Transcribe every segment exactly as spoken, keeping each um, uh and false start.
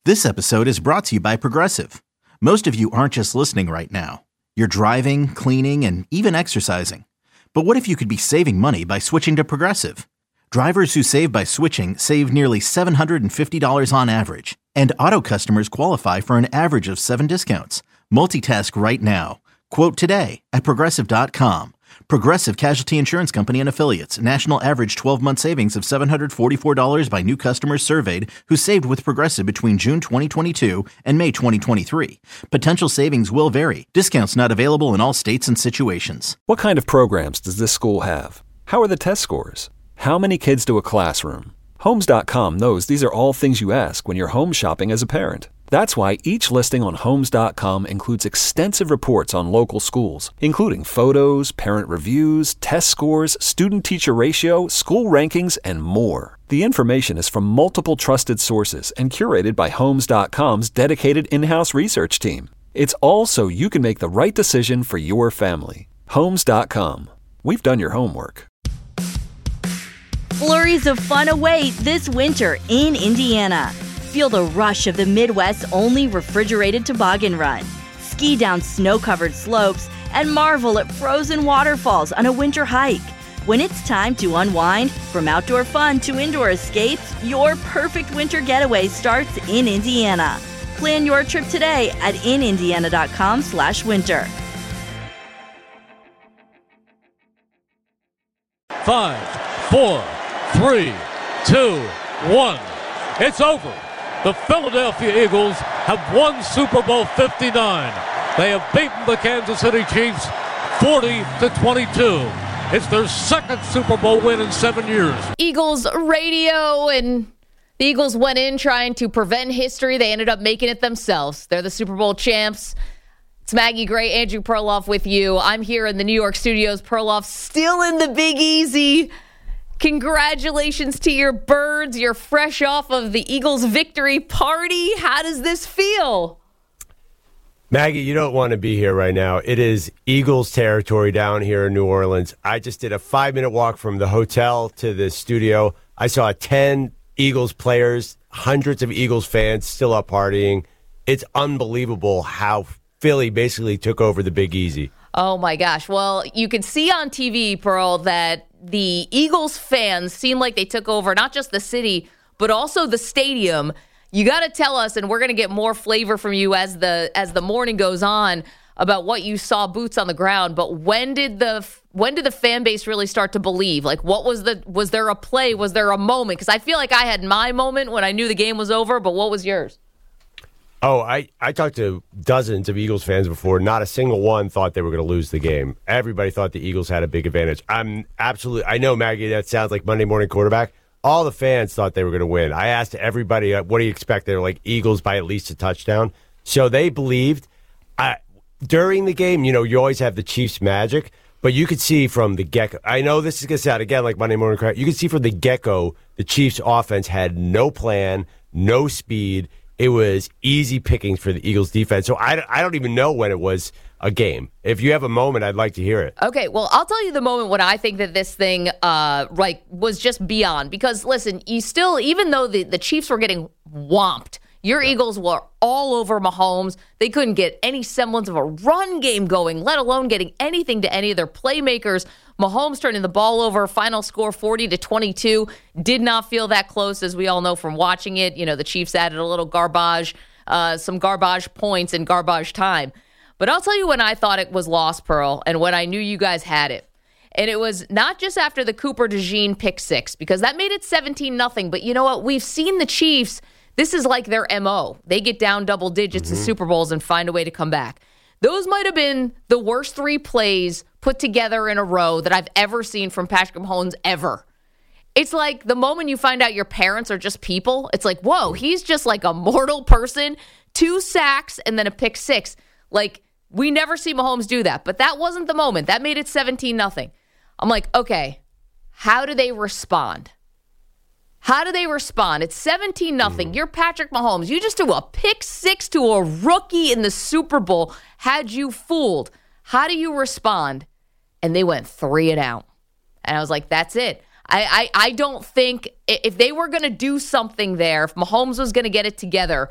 This episode is brought to you by Progressive. Most of you aren't just listening right now. You're driving, cleaning, and even exercising. But what if you could be saving money by switching to Progressive? Drivers who save by switching save nearly seven hundred fifty dollars on average. And auto customers qualify for an average of seven discounts. Multitask right now. Quote today at Progressive dot com. Progressive Casualty Insurance Company and Affiliates. National average twelve-month savings of seven hundred forty-four dollars by new customers surveyed who saved with Progressive between June twenty twenty-two and May twenty twenty-three. Potential savings will vary. Discounts not available in all states and situations. What kind of programs does this school have? How are the test scores? How many kids do a classroom? Homes dot com knows these are all things you ask when you're home shopping as a parent. That's why each listing on Homes dot com includes extensive reports on local schools, including photos, parent reviews, test scores, student-teacher ratio, school rankings, and more. The information is from multiple trusted sources and curated by Homes dot com's dedicated in-house research team. It's all so you can make the right decision for your family. Homes dot com. We've done your homework. Flurries of fun await this winter in Indiana. Feel the rush of the Midwest's only refrigerated toboggan run. Ski down snow-covered slopes and marvel at frozen waterfalls on a winter hike. When it's time to unwind, from outdoor fun to indoor escapes, your perfect winter getaway starts in Indiana. Plan your trip today at in indiana dot com slash winter. Five, four, three, two, one. It's over. The Philadelphia Eagles have won Super Bowl fifty-nine. They have beaten the Kansas City Chiefs forty to twenty-two. It's their second Super Bowl win in seven years. Eagles radio, and the Eagles went in trying to prevent history. They ended up making it themselves. They're the Super Bowl champs. It's Maggie Gray, Andrew Perloff with you. I'm here in the New York studios. Perloff still in the Big Easy. Congratulations to your birds. You're fresh off of the Eagles victory party. How does this feel? Maggie, you don't want to be here right now. It is Eagles territory down here in New Orleans. I just did a five-minute walk from the hotel to the studio. I saw ten Eagles players, hundreds of Eagles fans still up partying. It's unbelievable how Philly basically took over the Big Easy. Oh, my gosh. Well, you can see on T V, Pearl, that the Eagles fans seem like they took over not just the city, but also the stadium. You got to tell us, and we're going to get more flavor from you as the as the morning goes on about what you saw boots on the ground. But when did the when did the fan base really start to believe? Like, what was the was there a play? Was there a moment? Because I feel like I had my moment when I knew the game was over. But what was yours? Oh, I, I talked to dozens of Eagles fans before. Not a single one thought they were going to lose the game. Everybody thought the Eagles had a big advantage. I'm absolutely, I know, Maggie, that sounds like Monday morning quarterback. All the fans thought they were going to win. I asked everybody, what do you expect? They were like, Eagles by at least a touchdown. So they believed. I, during the game, you know, you always have the Chiefs magic, but you could see from the get-go. I know this is going to sound, again, like Monday morning quarterback. You could see from the get-go, the Chiefs offense had no plan, no speed. It was easy pickings for the Eagles defense. So I, I don't even know when it was a game. If you have a moment, I'd like to hear it. Okay, well, I'll tell you the moment when I think that this thing uh, like was just beyond. Because, listen, you still, even though the, the Chiefs were getting whomped, your yeah. Eagles were all over Mahomes. They couldn't get any semblance of a run game going, let alone getting anything to any of their playmakers. Mahomes turning the ball over, final score forty to twenty-two. Did not feel that close, as we all know from watching it. You know, the Chiefs added a little garbage, uh, some garbage points and garbage time. But I'll tell you when I thought it was lost, Pearl, and when I knew you guys had it. And it was not just after the Cooper DeJean pick six, because that made it seventeen nothing. But you know what? We've seen the Chiefs. This is like their M O. They get down double digits mm-hmm. in Super Bowls and find a way to come back. Those might have been the worst three plays put together in a row that I've ever seen from Patrick Mahomes ever. It's like the moment you find out your parents are just people, it's like, whoa, he's just like a mortal person. Two sacks and then a pick six. Like, we never see Mahomes do that. But that wasn't the moment. That made it seventeen nothing. I'm like, okay, how do they respond? How do they respond? It's seventeen nothing. Mm. You're Patrick Mahomes. You just threw a pick six to a rookie in the Super Bowl. Had you fooled. How do you respond? And they went three and out. And I was like, that's it. I, I, I don't think if they were going to do something there, if Mahomes was going to get it together,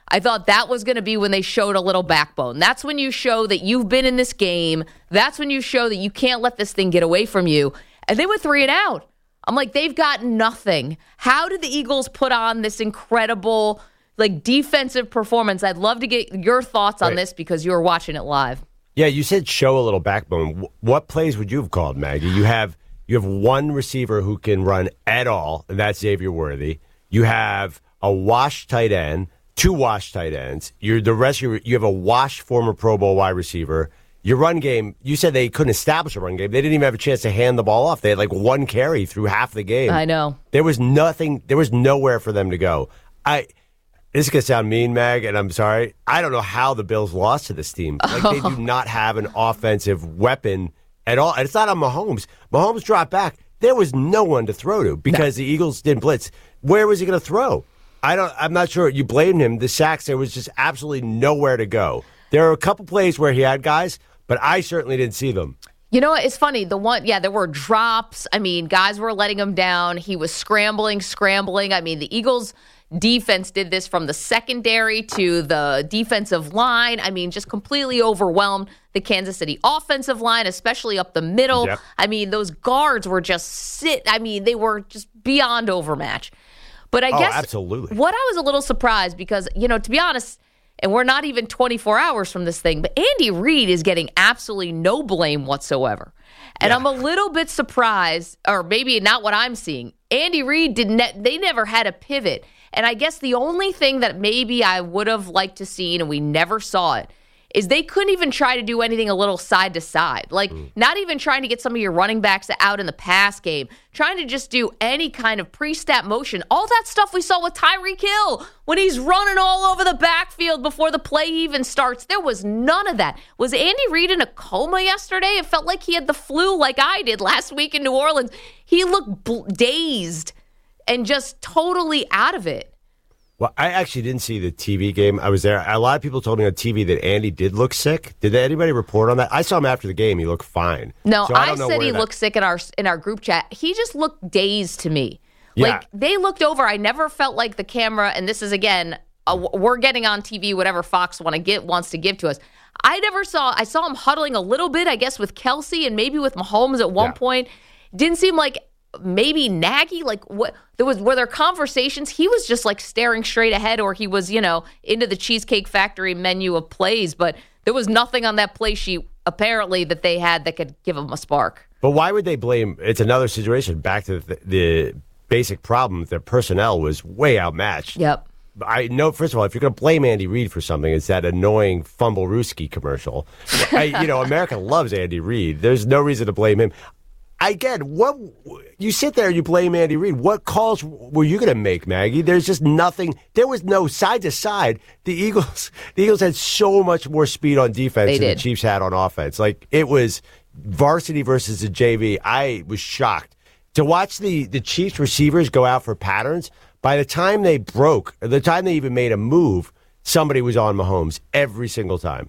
I thought that was going to be when they showed a little backbone. That's when you show that you've been in this game. That's when you show that you can't let this thing get away from you. And they went three and out. I'm like, they've got nothing. How did the Eagles put on this incredible, like, defensive performance? I'd love to get your thoughts on Wait. this because you were watching it live. Yeah, you said show a little backbone. What plays would you have called, Maggie? You have you have one receiver who can run at all, and that's Xavier Worthy. You have a washed tight end, two washed tight ends. You're the rest. You you have a washed former Pro Bowl wide receiver. Your run game, you said they couldn't establish a run game. They didn't even have a chance to hand the ball off. They had like one carry through half the game. I know. There was nothing. There was nowhere for them to go. I. This is going to sound mean, Mag, and I'm sorry. I don't know how the Bills lost to this team. Like, they do not have an offensive weapon at all. And it's not on Mahomes. Mahomes dropped back. There was no one to throw to because no. the Eagles didn't blitz. Where was he going to throw? I don't. I'm not sure. You blamed him. The sacks, there was just absolutely nowhere to go. There are a couple plays where he had guys, but I certainly didn't see them. You know what? It's funny. The one, yeah, there were drops. I mean, guys were letting him down. He was scrambling, scrambling. I mean, the Eagles defense did this from the secondary to the defensive line. I mean, just completely overwhelmed the Kansas City offensive line, especially up the middle. Yep. I mean, those guards were just sit. I mean, they were just beyond overmatch. But I oh, guess absolutely. What I was a little surprised because, you know, to be honest, and we're not even twenty-four hours from this thing, but Andy Reid is getting absolutely no blame whatsoever. And yeah. I'm a little bit surprised, or maybe not what I'm seeing. Andy Reid did ne- they never had a pivot. And I guess the only thing that maybe I would have liked to see, and we never saw it, is they couldn't even try to do anything a little side to side. Like, mm. not even trying to get some of your running backs out in the pass game, trying to just do any kind of pre-snap motion. All that stuff we saw with Tyreek Hill when he's running all over the backfield before the play even starts. There was none of that. Was Andy Reid in a coma yesterday? It felt like he had the flu like I did last week in New Orleans. He looked bl- dazed and just totally out of it. Well, I actually didn't see the T V game. I was there. A lot of people told me on T V that Andy did look sick. Did anybody report on that? I saw him after the game. He looked fine. No, so I, I said he that... looked sick in our in our group chat. He just looked dazed to me. Yeah. Like, they looked over. I never felt like the camera, and this is, again, a, we're getting on T V whatever Fox want to get wants to give to us. I never saw, I saw him huddling a little bit, I guess, with Kelsey and maybe with Mahomes at one yeah. point. Didn't seem like maybe Nagy, like what there was were there conversations? He was just like staring straight ahead, or he was, you know, into the Cheesecake Factory menu of plays, but there was nothing on that play sheet apparently that they had that could give him a spark. But why would they blame? It's another situation. Back to the, the basic problem: their personnel was way outmatched. Yep. I know. First of all, if you're going to blame Andy Reid for something, it's that annoying Fumblerooski commercial. I, you know, America loves Andy Reid. There's no reason to blame him. Again, what you sit there and you blame Andy Reid. What calls were you going to make, Maggie? There's just nothing. There was no side to side. The Eagles, the Eagles had so much more speed on defense They than did. the Chiefs had on offense. Like, it was varsity versus the J V. I was shocked to watch the the Chiefs receivers go out for patterns. By the time they broke, the time they even made a move, somebody was on Mahomes every single time.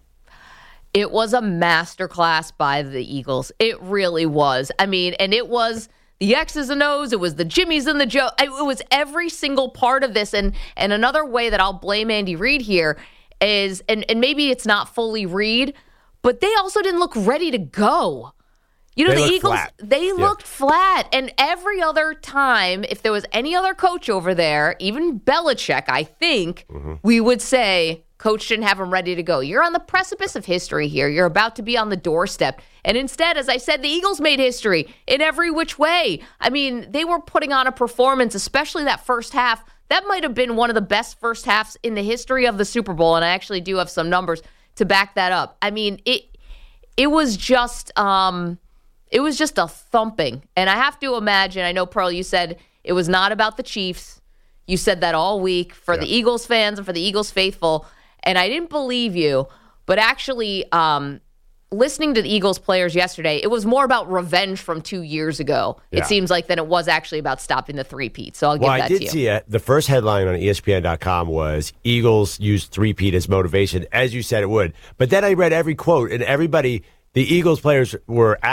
It was a masterclass by the Eagles. It really was. I mean, and it was the X's and O's. It was the Jimmies and the Joe. It was every single part of this. And and another way that I'll blame Andy Reid here is, and, and maybe it's not fully Reid, but they also didn't look ready to go. You know, They the looked Eagles, flat. they Yeah. looked flat. And every other time, if there was any other coach over there, even Belichick, I think, Mm-hmm. we would say, coach didn't have him ready to go. You're on the precipice of history here. You're about to be on the doorstep. And instead, as I said, the Eagles made history in every which way. I mean, they were putting on a performance, especially that first half. That might have been one of the best first halves in the history of the Super Bowl. And I actually do have some numbers to back that up. I mean, it it was just um, it was just a thumping. And I have to imagine, I know, Pearl, you said it was not about the Chiefs. You said that all week for Yeah. the Eagles fans and for the Eagles faithful. And I didn't believe you, but actually um, listening to the Eagles players yesterday, it was more about revenge from two years ago, Yeah. it seems like, than it was actually about stopping the three-peat. So I'll give Well, that I did to you. see it. The first headline on E S P N dot com was Eagles used three-peat as motivation, as you said it would. But then I read every quote, and everybody, the Eagles players were asked,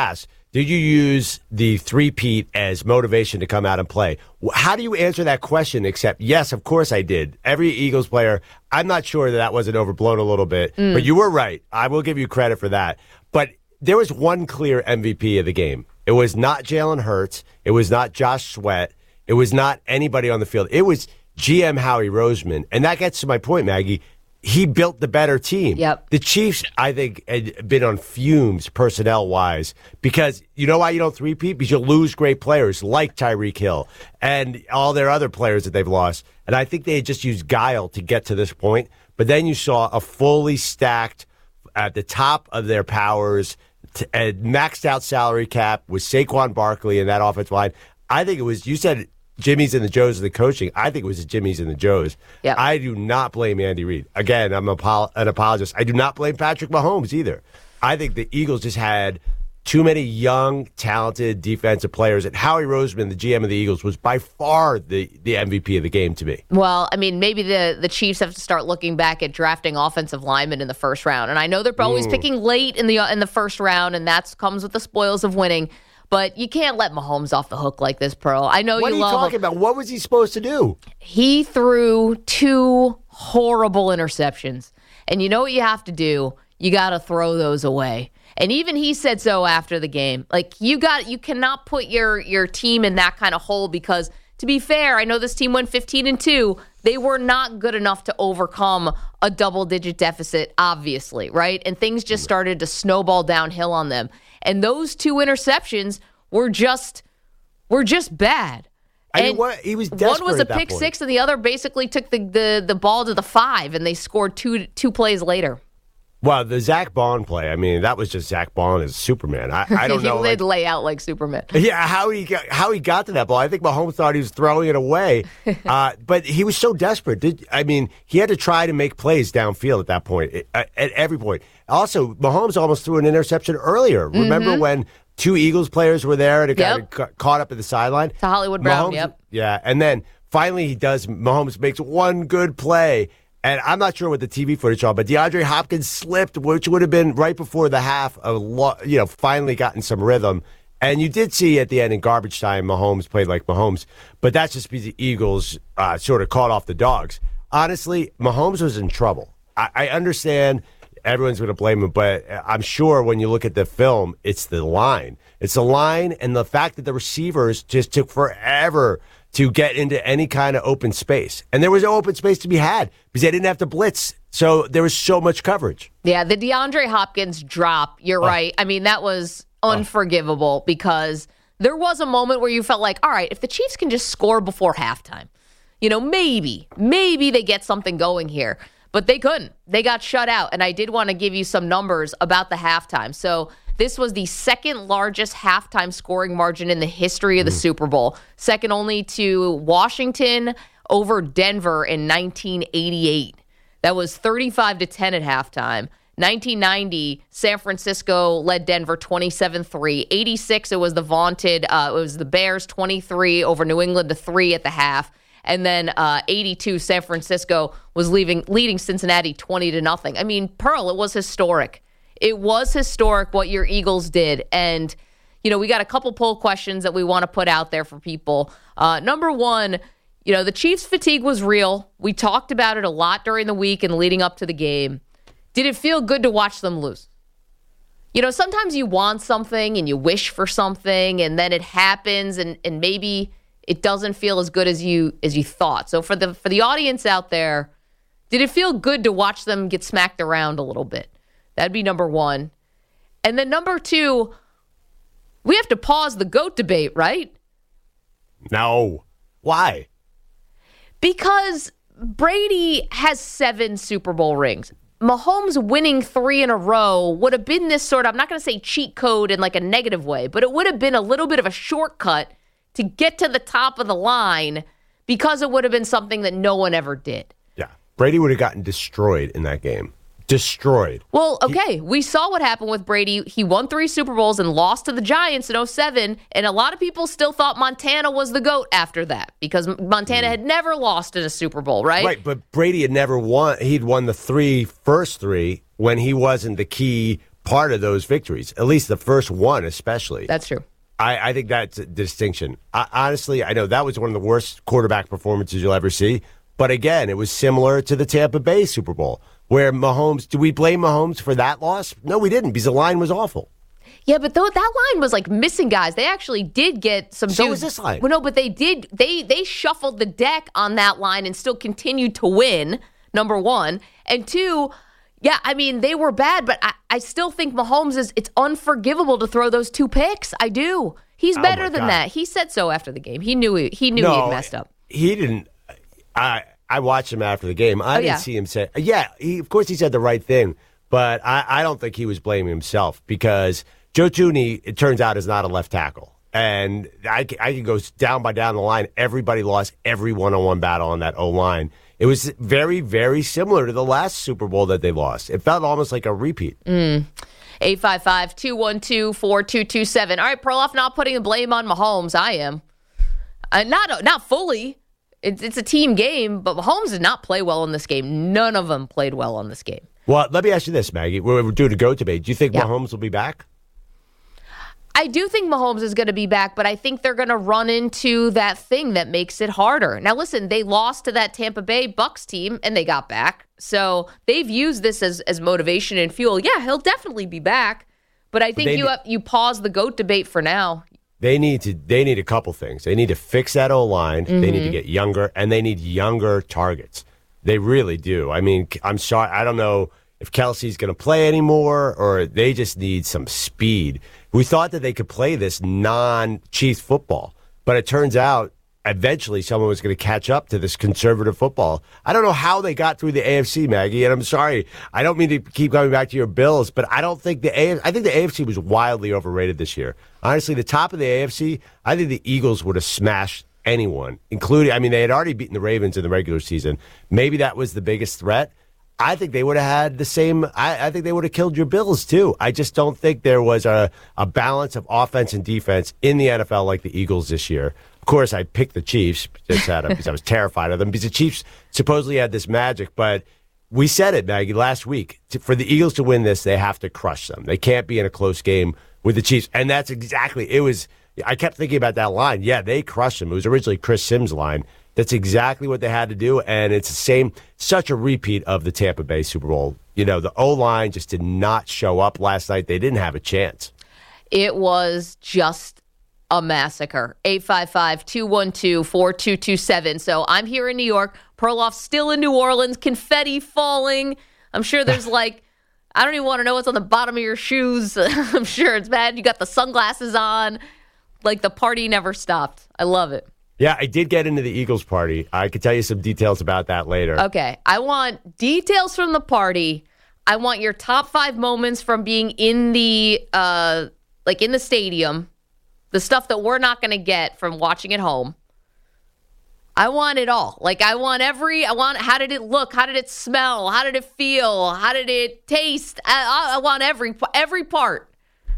did you use the three-peat as motivation to come out and play? How do you answer that question except, yes, of course I did. Every Eagles player, I'm not sure that that wasn't overblown a little bit, mm. but you were right. I will give you credit for that. But there was one clear M V P of the game. It was not Jalen Hurts. It was not Josh Sweat. It was not anybody on the field. It was G M Howie Roseman. And that gets to my point, Maggie. He built the better team. Yep. The Chiefs, I think, had been on fumes personnel-wise because you know why you don't three-peat? Because you lose great players like Tyreek Hill and all their other players that they've lost. And I think they had just used guile to get to this point. But then you saw a fully stacked, at the top of their powers, t- a maxed-out salary cap with Saquon Barkley and that offensive line. I think it was, you said Jimmy's and the Joes of the coaching. I think it was the Jimmy's and the Joes. Yep. I do not blame Andy Reid. Again, I'm apo- an apologist. I do not blame Patrick Mahomes either. I think the Eagles just had too many young, talented defensive players. And Howie Roseman, the G M of the Eagles, was by far the, the M V P of the game to me. Well, I mean, maybe the, the Chiefs have to start looking back at drafting offensive linemen in the first round. And I know they're always mm. picking late in the in the first round, and that comes with the spoils of winning. But you can't let Mahomes off the hook like this, Pearl. I know what you love. What are you talking him. about? What was he supposed to do? He threw two horrible interceptions. And you know what you have to do? You got to throw those away. And even he said so after the game. Like, you got, you cannot put your, your team in that kind of hole because, to be fair, I know this team went fifteen and two. They were not good enough to overcome a double-digit deficit, obviously, right? And things just started to snowball downhill on them. And those two interceptions were just were just bad. I and mean, what, he was desperate one was a at that pick point. six, and the other basically took the, the, the ball to the five, and they scored two two plays later. Well, the Zach Bond play, I mean, that was just Zach Bond as Superman. I, I don't know. He like, did lay out like Superman. Yeah, how he got, how he got to that ball. I think Mahomes thought he was throwing it away, uh, but he was so desperate. Did, I mean, he had to try to make plays downfield at that point, at, at every point. Also, Mahomes almost threw an interception earlier. Mm-hmm. Remember when two Eagles players were there and it got yep. ca- caught up at the sideline? To Hollywood Brown, Mahomes, yep. Yeah, and then finally he does, Mahomes makes one good play. And I'm not sure what the T V footage saw, but DeAndre Hopkins slipped, which would have been right before the half, a lo- you know, finally gotten some rhythm. And you did see at the end in garbage time, Mahomes played like Mahomes, but that's just because the Eagles uh, sort of caught off the dogs. Honestly, Mahomes was in trouble. I, I understand everyone's going to blame him, but I'm sure when you look at the film, it's the line. It's the line and the fact that the receivers just took forever to get into any kind of open space. And there was no open space to be had because they didn't have to blitz. So there was so much coverage. Yeah, the DeAndre Hopkins drop, you're oh. right. I mean, that was unforgivable oh. because there was a moment where you felt like, all right, if the Chiefs can just score before halftime, you know, maybe, maybe they get something going here. But they couldn't. They got shut out. And I did want to give you some numbers about the halftime. So this was the second largest halftime scoring margin in the history of the mm. Super Bowl, second only to Washington over Denver in nineteen eighty-eight. That was thirty-five to ten at halftime. nineteen ninety, San Francisco led Denver twenty-seven three. eighty-six, it was the vaunted, uh, it was the Bears twenty-three over New England to three at the half. And then uh, eighty-two, San Francisco was leaving, leading Cincinnati twenty to nothing. I mean, Pearl, it was historic. It was historic what your Eagles did. And, you know, we got a couple poll questions that we want to put out there for people. Uh, number one, you know, the Chiefs' fatigue was real. We talked about it a lot during the week and leading up to the game. Did it feel good to watch them lose? You know, sometimes you want something and you wish for something, and then it happens, and, and maybe it doesn't feel as good as you as you thought. So for the for the audience out there, did it feel good to watch them get smacked around a little bit? That'd be number one. And then number two, we have to pause the GOAT debate, right? No. Why? Because Brady has seven Super Bowl rings. Mahomes winning three in a row would have been this sort of, I'm not going to say cheat code in like a negative way, but it would have been a little bit of a shortcut to get to the top of the line because it would have been something that no one ever did. Yeah. Brady would have gotten destroyed in that game. Destroyed. Well, okay, he, we saw what happened with Brady. He won three Super Bowls and lost to the Giants in oh seven, and a lot of people still thought Montana was the GOAT after that because Montana mm. had never lost in a Super Bowl, right? Right, but Brady had never won. He'd won the three first three when he wasn't the key part of those victories, at least the first one especially. That's true. I, I think that's a distinction. I, honestly, I know that was one of the worst quarterback performances you'll ever see. But again, it was similar to the Tampa Bay Super Bowl, where Mahomes, do we blame Mahomes for that loss? No, we didn't, because the line was awful. Yeah, but though that line was like missing guys. They actually did get some. So dudes. was this line. Well, no, but they did. They they shuffled the deck on that line and still continued to win. Number one, and two. Yeah, I mean, they were bad, but I, I still think Mahomes is, it's unforgivable to throw those two picks. I do. He's better oh than God. that. He said so after the game. He knew he, he knew no, he had messed up. He didn't. I I watched him after the game. I oh, didn't yeah. see him say, yeah, he, of course he said the right thing, but I, I don't think he was blaming himself because Joe Thuney, it turns out, is not a left tackle. And I, I can go down by down the line. Everybody lost every one-on-one battle on that O-line. It was very, very similar to the last Super Bowl that they lost. It felt almost like a repeat. Mm. eight five five, two one two, four two two seven. All right, Perloff, not putting the blame on Mahomes. I am. Uh, not not fully. It's, it's a team game, but Mahomes did not play well in this game. None of them played well on this game. Well, let me ask you this, Maggie. We're, we're doing a GOAT debate. Do you think yeah. Mahomes will be back? I do think Mahomes is going to be back, but I think they're going to run into that thing that makes it harder. Now, listen, they lost to that Tampa Bay Bucks team, and they got back. So they've used this as, as motivation and fuel. Yeah, he'll definitely be back, but I think but you ne- have, you pause the GOAT debate for now. They need to. They need a couple things. They need to fix that O-line. Mm-hmm. They need to get younger, and they need younger targets. They really do. I mean, I'm sorry. I don't know if Kelsey's going to play anymore, or they just need some speed. We thought that they could play this non-Chiefs football, but it turns out eventually someone was going to catch up to this conservative football. I don't know how they got through the A F C, Maggie, and I'm sorry. I don't mean to keep coming back to your Bills, but I don't think the A F C, I think the A F C was wildly overrated this year. Honestly, the top of the A F C, I think the Eagles would have smashed anyone, including, I mean, they had already beaten the Ravens in the regular season. Maybe that was the biggest threat. I think they would have had the same, I, I think they would have killed your Bills, too. I just don't think there was a, a balance of offense and defense in the N F L like the Eagles this year. Of course, I picked the Chiefs just out of, because I was terrified of them, because the Chiefs supposedly had this magic, but we said it, Maggie, last week. To, for the Eagles to win this, they have to crush them. They can't be in a close game with the Chiefs, and that's exactly, it was, I kept thinking about that line. Yeah, they crushed them. It was originally Chris Sims' line. That's exactly what they had to do, and it's the same, such a repeat of the Tampa Bay Super Bowl. You know, the O-line just did not show up last night. They didn't have a chance. It was just a massacre. eight five five, two one two, four two two seven. So I'm here in New York. Perloff's still in New Orleans. Confetti falling. I'm sure there's like, I don't even want to know what's on the bottom of your shoes. I'm sure it's bad. You got the sunglasses on. Like the party never stopped. I love it. Yeah, I did get into the Eagles party. I could tell you some details about that later. Okay. I want details from the party. I want your top five moments from being in the, uh, like in the stadium. The stuff that we're not going to get from watching at home. I want it all. Like, I want every, I want, how did it look? How did it smell? How did it feel? How did it taste? I, I want every, every part.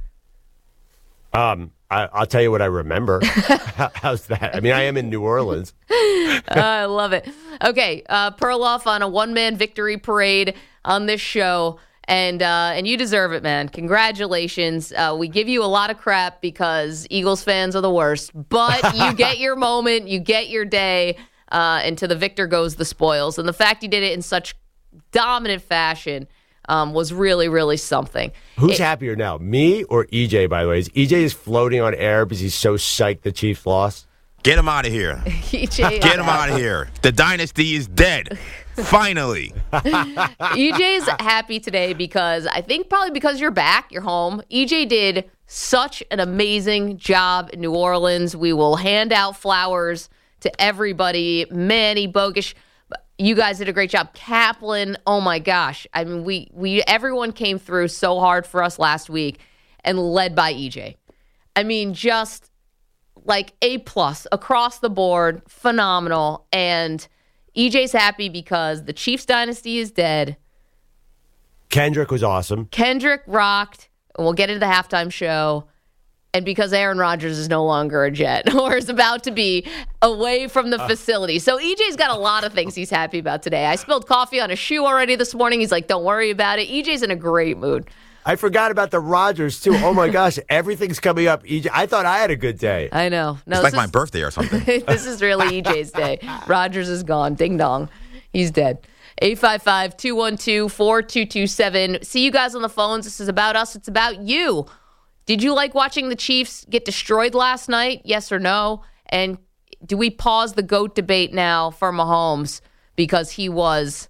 Um, I, I'll tell you what I remember. How's that? I mean, I am in New Orleans. uh, I love it. Okay, uh, Perloff on a one-man victory parade on this show. And uh, and you deserve it, man. Congratulations. Uh, we give you a lot of crap because Eagles fans are the worst. But you get your moment. You get your day. Uh, and to the victor goes the spoils. And the fact you did it in such dominant fashion um, was really, really something. Who's it, happier now, me or E J, by the way? Is E J is floating on air because he's so psyched the Chiefs lost? Get him out of here. E J, Get him out of here. The dynasty is dead. Finally. E J is happy today because I think probably because you're back, you're home. E J did such an amazing job in New Orleans. We will hand out flowers to everybody. Manny, Bogusch, you guys did a great job. Kaplan, oh my gosh. I mean, we we everyone came through so hard for us last week and led by E J. I mean, just like A plus across the board, phenomenal. And E J's happy because the Chiefs dynasty is dead. Kendrick was awesome. Kendrick rocked, and we'll get into the halftime show. And because Aaron Rodgers is no longer a Jet or is about to be away from the uh, facility. So E J's got a lot of things he's happy about today. I spilled coffee on his shoe already this morning. He's like, don't worry about it. E J's in a great mood. I forgot about the Rodgers, too. Oh, my gosh. Everything's coming up. E J, I thought I had a good day. I know. No, it's like is, my birthday or something. This is really E J's day. Rodgers is gone. Ding dong. He's dead. eight five five, two one two, four two two seven. See you guys on the phones. This is about us. It's about you. Did you like watching the Chiefs get destroyed last night? Yes or no? And do we pause the GOAT debate now for Mahomes because he was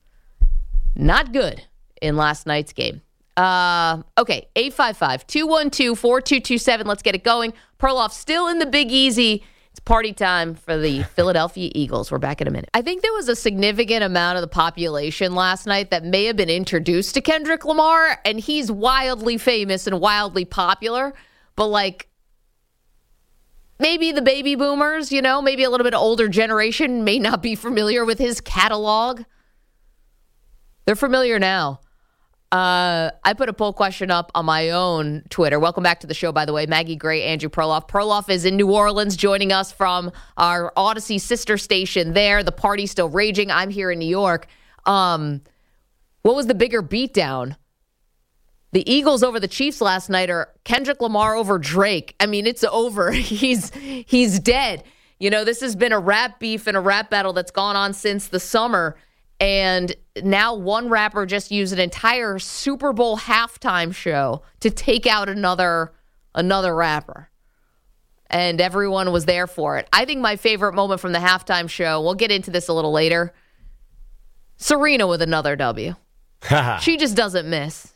not good in last night's game? Uh, okay, eight five five, two one two, four two two seven. Let's get it going. Perloff still in the Big Easy. It's party time for the Philadelphia Eagles. We're back in a minute. I think there was a significant amount of the population last night that may have been introduced to Kendrick Lamar, and he's wildly famous and wildly popular. But, like, maybe the baby boomers, you know, maybe a little bit older generation may not be familiar with his catalog. They're familiar now. Uh, I put a poll question up on my own Twitter. Welcome back to the show, by the way. Maggie Gray, Andrew Perloff. Perloff is in New Orleans joining us from our Odyssey sister station there. The party's still raging. I'm here in New York. Um, what was the bigger beatdown? The Eagles over the Chiefs last night, or Kendrick Lamar over Drake? I mean, it's over. he's he's dead. You know, this has been a rap beef and a rap battle that's gone on since the summer. And now one rapper just used an entire Super Bowl halftime show to take out another another rapper. And everyone was there for it. I think my favorite moment from the halftime show, we'll get into this a little later, Serena with another W. She just doesn't miss.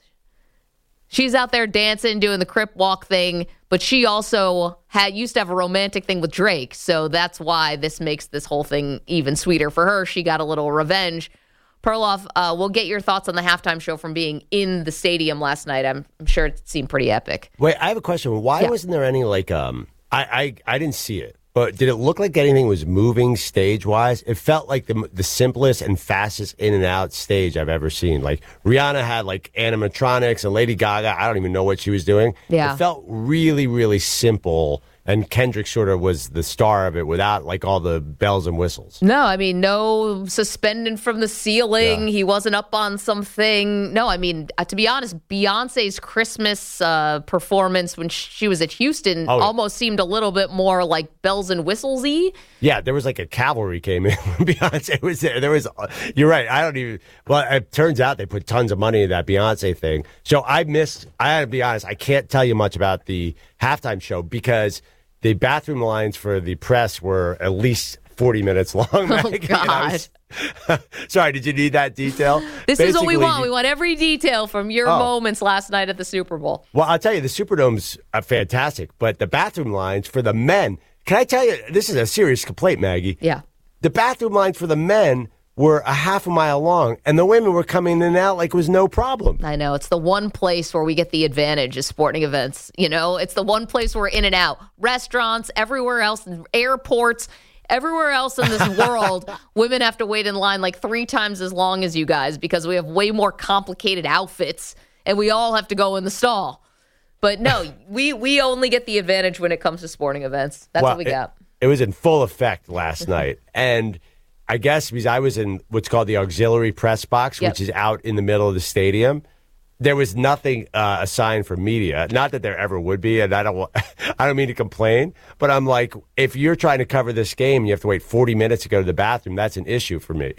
She's out there dancing, doing the Crip Walk thing, but she also had used to have a romantic thing with Drake, so that's why this makes this whole thing even sweeter for her. She got a little revenge. Perloff, uh, we'll get your thoughts on the halftime show from being in the stadium last night. I'm, I'm sure it seemed pretty epic. Wait, I have a question. Why yeah. wasn't there any, like, um, I, I, I didn't see it, but did it look like anything was moving stage-wise? It felt like the the simplest and fastest in and out stage I've ever seen. Like, Rihanna had, like, animatronics, and Lady Gaga, I don't even know what she was doing. Yeah. It felt really, really simple, and Kendrick sort of was the star of it without, like, all the bells and whistles. No, I mean, no suspending from the ceiling. Yeah. He wasn't up on something. No, I mean, uh, to be honest, Beyonce's Christmas uh, performance when she was at Houston oh, yeah. almost seemed a little bit more like bells and whistles-y. Yeah, there was like a cavalry came in when Beyonce was there. There was, you're right, I don't even, well, it turns out they put tons of money into that Beyonce thing. So I missed, I had to be honest, I can't tell you much about the halftime show because the bathroom lines for the press were at least forty minutes long. Oh, God. Was, sorry, did you need that detail? This Basically, is what we want. We want every detail from your oh. moments last night at the Super Bowl. Well, I'll tell you, the Superdome's are fantastic, but the bathroom lines for the men, can I tell you, this is a serious complaint, Maggie. Yeah. The bathroom lines for the men were a half a mile long, and the women were coming in and out like it was no problem. I know. It's the one place where we get the advantage is sporting events. You know, it's the one place where we're in and out. Restaurants, everywhere else, airports, everywhere else in this world, women have to wait in line like three times as long as you guys because we have way more complicated outfits, and we all have to go in the stall. But no, we, we only get the advantage when it comes to sporting events. That's well, what we got. It, it was in full effect last night, and I guess because I was in what's called the auxiliary press box, yep. which is out in the middle of the stadium. There was nothing uh, assigned for media. Not that there ever would be, and I don't I don't mean to complain, but I'm like, if you're trying to cover this game and you have to wait forty minutes to go to the bathroom, that's an issue for me.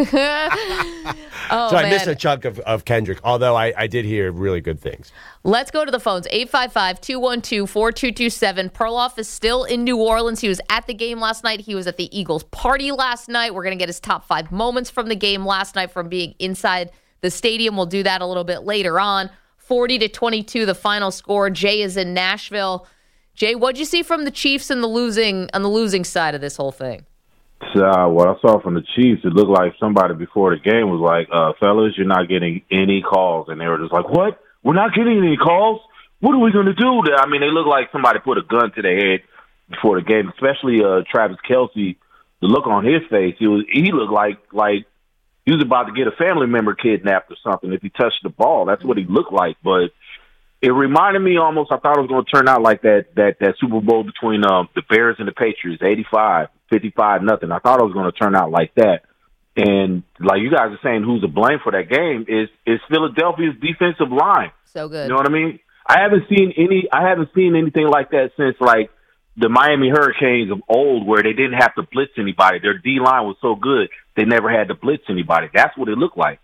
oh, so I man. missed a chunk of, of Kendrick, although I, I did hear really good things. Let's go to the phones. eight five five, two one two, four two two seven. Perloff is still in New Orleans. He was at the game last night. He was at the Eagles party last night. We're going to get his top five moments from the game last night from being inside the stadium. We'll do that a little bit later on. forty to twenty-two, the final score. Jay is in Nashville. Jay, what'd you see from the Chiefs in the losing on the losing side of this whole thing? Uh, what I saw from the Chiefs, it looked like somebody before the game was like, uh, fellas, you're not getting any calls. And they were just like, what? We're not getting any calls? What are we going to do? I mean, they look like somebody put a gun to their head before the game, especially uh, Travis Kelce. The look on his face, he was he looked like like he was about to get a family member kidnapped or something if he touched the ball. That's what he looked like. But it reminded me almost, I thought it was going to turn out like that that, that Super Bowl between um, the Bears and the Patriots, eighty-five, fifty-five, nothing. I thought it was going to turn out like that. And like you guys are saying, who's to blame for that game is is Philadelphia's defensive line. So good. You know what I mean? I haven't seen any. I haven't seen anything like that since like the Miami Hurricanes of old, where they didn't have to blitz anybody. Their D line was so good they never had to blitz anybody. That's what it looked like.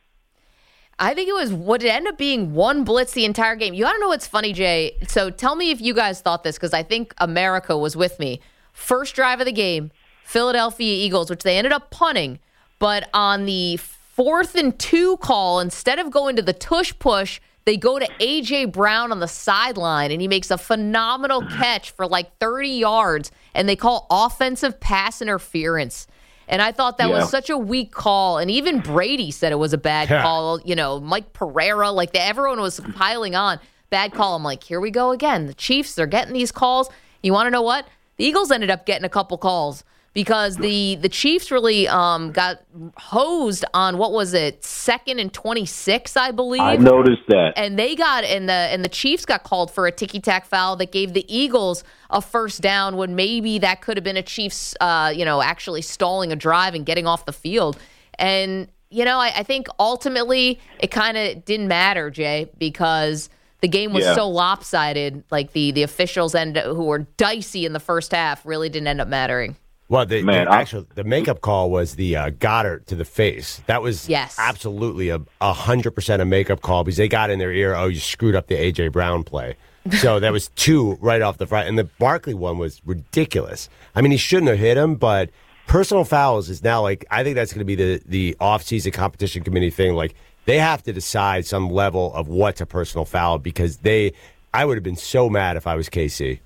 I think it was what it ended up being one blitz the entire game. You got to know what's funny, Jay. So tell me if you guys thought this, because I think America was with me. First drive of the game, Philadelphia Eagles, which they ended up punting, but on the fourth and two call, instead of going to the tush push, they go to A J. Brown on the sideline, and he makes a phenomenal catch for like thirty yards, and they call offensive pass interference. And I thought that yeah. was such a weak call. And even Brady said it was a bad yeah. call. You know, Mike Pereira, like the, everyone was piling on. Bad call. I'm like, here we go again. The Chiefs, they're getting these calls. You want to know what? The Eagles ended up getting a couple calls because the, the Chiefs really um, got hosed on, what was it, second and twenty-six, I believe. I noticed that. And they got, and the, and the Chiefs got called for a ticky-tack foul that gave the Eagles a first down when maybe that could have been a Chiefs, uh, you know, actually stalling a drive and getting off the field. And, you know, I, I think ultimately it kind of didn't matter, Jay, because the game was yeah. so lopsided. Like the, the officials end, who were dicey in the first half really didn't end up mattering. Well, the, Man, the actual the makeup call was the uh, Goddard to the face. That was yes. absolutely a a hundred percent a makeup call because they got in their ear. Oh, you screwed up the A J. Brown play. So that was two right off the front, and the Barkley one was ridiculous. I mean, he shouldn't have hit him, but personal fouls is now like I think that's going to be the the off-season competition committee thing. Like they have to decide some level of what's a personal foul because they. I would have been so mad if I was K C.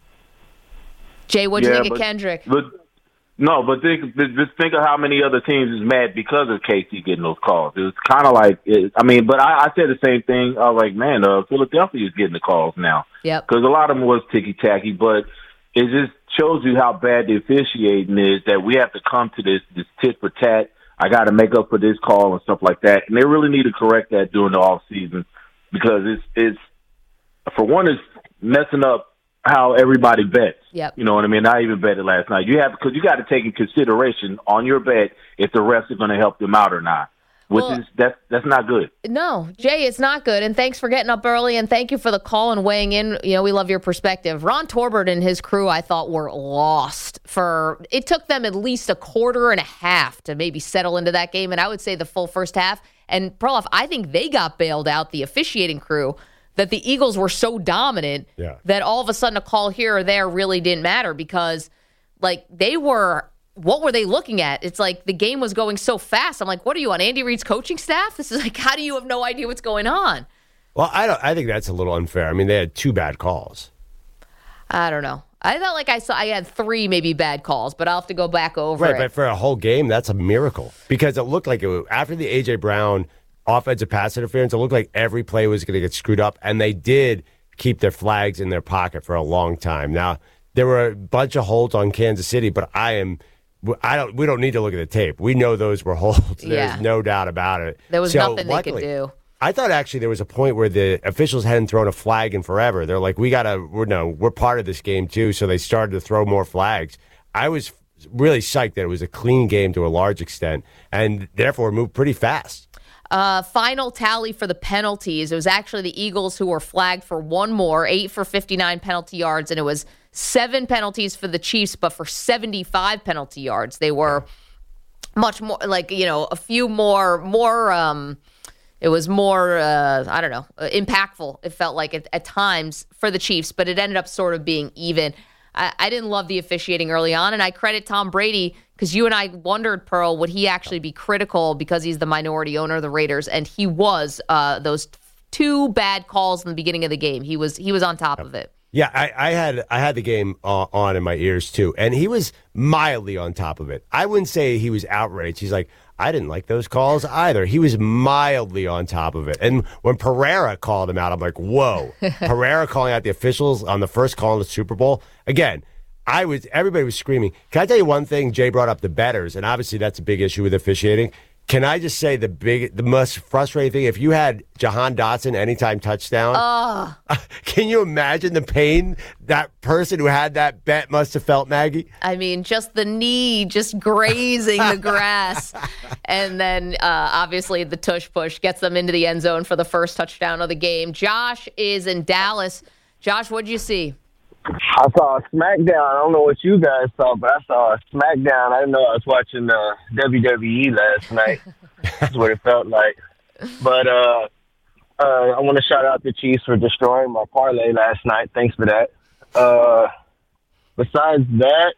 Jay, what do yeah, you think but, of Kendrick? But, No, but think, just think of how many other teams is mad because of K C getting those calls. It was kind of like, it, I mean, but I, I said the same thing. I was like, man, uh, Philadelphia is getting the calls now. Yep. Because a lot of them was ticky-tacky, but it just shows you how bad the officiating is that we have to come to this, this tit for tat. I got to make up for this call and stuff like that. And they really need to correct that during the off season because it's, it's for one, it's messing up how everybody bets. Yep. You know what I mean? I even betted last night. You have because you got to take in consideration on your bet if the refs are going to help them out or not. Which well, is that's that's not good. No, Jay, it's not good. And thanks for getting up early, and thank you for the call and weighing in. You know, we love your perspective. Ron Torbert and his crew, I thought, were lost for. It took them at least a quarter and a half to maybe settle into that game, and I would say the full first half. And Perloff, I think they got bailed out, the officiating crew, that the Eagles were so dominant yeah. that all of a sudden a call here or there really didn't matter because, like, they were. What were they looking at? It's like the game was going so fast. I'm like, what are you on Andy Reid's coaching staff? This is like, how do you have no idea what's going on? Well, I don't. I think that's a little unfair. I mean, they had two bad calls. I don't know. I thought like I saw I had three maybe bad calls, but I'll have to go back over right, it. But for a whole game, that's a miracle because it looked like it was, after the A J. Brown offensive pass interference, it looked like every play was going to get screwed up, and they did keep their flags in their pocket for a long time. Now there were a bunch of holds on Kansas City, but I am. I don't. We don't need to look at the tape. We know those were holds. There's yeah. no doubt about it. There was so, nothing luckily, they could do. I thought actually there was a point where the officials hadn't thrown a flag in forever. They're like, we gotta. We're no. We're part of this game too. So they started to throw more flags. I was really psyched that it was a clean game to a large extent, and therefore moved pretty fast. Uh, final tally for the penalties. It was actually the Eagles who were flagged for one more, eight for fifty-nine penalty yards, and it was seven penalties for the Chiefs, but for seventy-five penalty yards. They were much more, like, you know, a few more, more, um, it was more, uh, I don't know, impactful, it felt like at, at times for the Chiefs, but it ended up sort of being even. I, I didn't love the officiating early on, and I credit Tom Brady because you and I wondered, Pearl, would he actually be critical because he's the minority owner of the Raiders, and he was. Uh, those two bad calls in the beginning of the game, he was he was on top of it. Yeah, I, I had I had the game uh, on in my ears too, and he was mildly on top of it. I wouldn't say he was outraged. He's like, I didn't like those calls either. He was mildly on top of it. And when Pereira called him out, I'm like, whoa. Pereira calling out the officials on the first call in the Super Bowl. Again, I was everybody was screaming. Can I tell you one thing? Jay brought up the bettors, and obviously that's a big issue with officiating. Can I just say the big, the most frustrating thing? If you had Jahan Dotson anytime touchdown, uh, can you imagine the pain that person who had that bet must have felt, Maggie? I mean, just the knee just grazing the grass. And then, uh, obviously, the tush push gets them into the end zone for the first touchdown of the game. Josh is in Dallas. Josh, what'd you see? I saw a SmackDown. I don't know what you guys saw, but I saw a SmackDown. I didn't know I was watching uh, W W E last night. That's what it felt like. But uh, uh, I want to shout out the Chiefs for destroying my parlay last night. Thanks for that. Uh, besides that,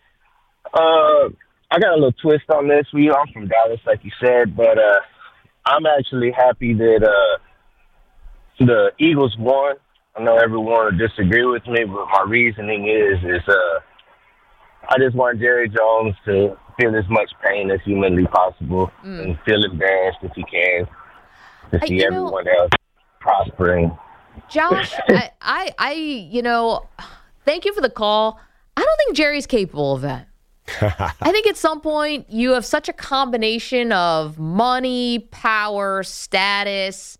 uh, I got a little twist on this. We I'm from Dallas, like you said, but uh, I'm actually happy that uh, the Eagles won. I know everyone will disagree with me, but my reasoning is, is uh, I just want Jerry Jones to feel as much pain as humanly possible mm. and feel embarrassed if he can to see I, everyone know, else prospering. Josh, I, I, I, you know, thank you for the call. I don't think Jerry's capable of that. I think at some point you have such a combination of money, power, status,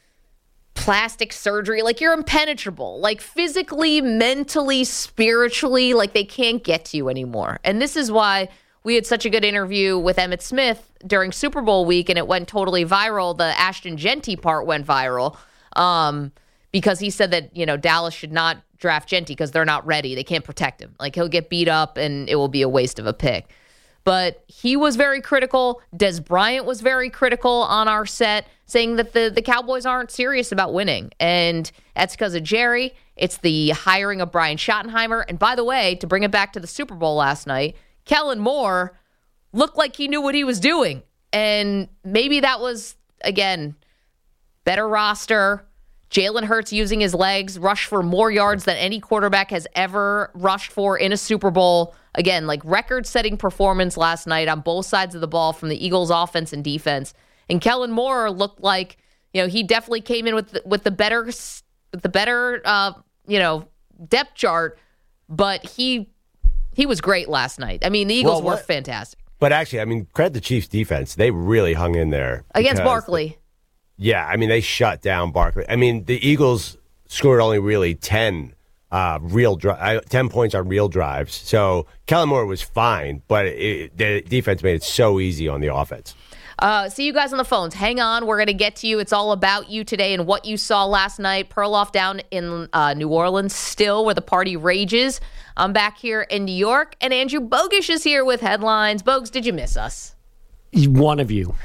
plastic surgery, like you're impenetrable, like physically, mentally, spiritually, like they can't get to you anymore. And this is why we had such a good interview with Emmitt Smith during Super Bowl week, and it went totally viral. The Ashton Genty part went viral um, because he said that, you know, Dallas should not draft Genty because they're not ready. They can't protect him. Like, he'll get beat up and it will be a waste of a pick. But he was very critical. Des Bryant was very critical on our set, saying that the, the Cowboys aren't serious about winning. And that's because of Jerry. It's the hiring of Brian Schottenheimer. And by the way, to bring it back to the Super Bowl last night, Kellen Moore looked like he knew what he was doing. And maybe that was, again, better roster. Jalen Hurts using his legs, rushed for more yards than any quarterback has ever rushed for in a Super Bowl. Again, like record-setting performance last night on both sides of the ball from the Eagles' offense and defense. And Kellen Moore looked like, you know, he definitely came in with the, with the better, with the better, uh, you know, depth chart. But he he was great last night. I mean, the Eagles well, were fantastic. But actually, I mean, credit the Chiefs' defense. They really hung in there against Barkley. The, yeah, I mean, they shut down Barkley. I mean, the Eagles scored only really ten. Uh, real dri- uh, ten points on real drives. So Kellen Moore was fine, but it, the defense made it so easy on the offense. Uh, see you guys on the phones. Hang on. We're going to get to you. It's all about you today and what you saw last night. Perloff down in uh, New Orleans still where the party rages. I'm back here in New York, and Andrew Bogish is here with headlines. Bogues, did you miss us? One of you.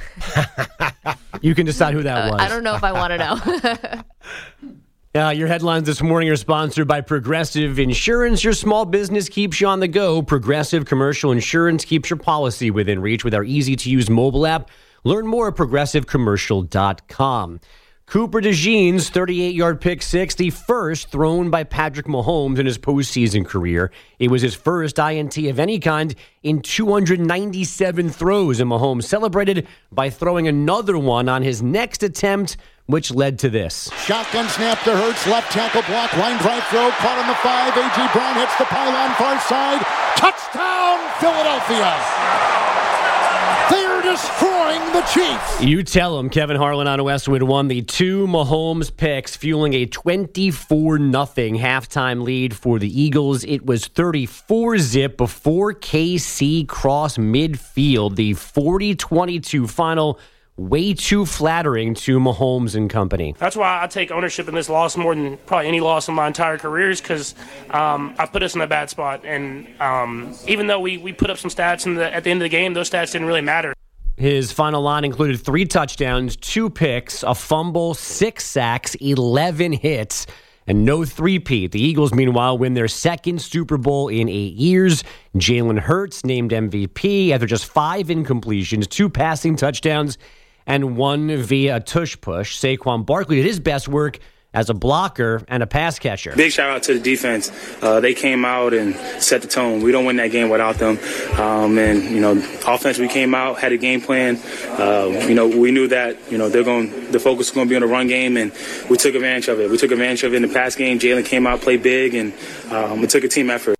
You can decide who that uh, was. I don't know if I want to know. Uh, your headlines this morning are sponsored by Progressive Insurance. Your small business keeps you on the go. Progressive Commercial Insurance keeps your policy within reach with our easy-to-use mobile app. Learn more at progressive commercial dot com. Cooper DeJean's thirty-eight-yard pick six, the first thrown by Patrick Mahomes in his postseason career. It was his first I N T of any kind in two hundred ninety-seven throws, and Mahomes celebrated by throwing another one on his next attempt, which led to this. Shotgun snap to Hurts, left tackle block, line drive throw, caught on the five. A J. Brown hits the pylon, far side. Touchdown, Philadelphia. They're destroying the Chiefs. You tell him. Kevin Harlan on Westwood won the two Mahomes picks, fueling a twenty-four nothing halftime lead for the Eagles. It was thirty-four zip before K C crossed midfield. The forty twenty-two final, way too flattering to Mahomes and company. That's why I take ownership in this loss more than probably any loss in my entire career, is because um, I put us in a bad spot. And um, even though we, we put up some stats in the, at the end of the game, those stats didn't really matter. His final line included three touchdowns, two picks, a fumble, six sacks, eleven hits, and no three-peat. The Eagles, meanwhile, win their second Super Bowl in eight years. Jalen Hurts named M V P after just five incompletions, two passing touchdowns, and one via a tush push. Saquon Barkley did his best work as a blocker and a pass catcher. Big shout out to the defense. Uh, they came out and set the tone. We don't win that game without them. Um, and, you know, offense, we came out, had a game plan. Uh, you know, we knew that, you know, they're going, the focus is going to be on the run game, and we took advantage of it. We took advantage of it in the pass game. Jalen came out, played big, and um, it took a team effort.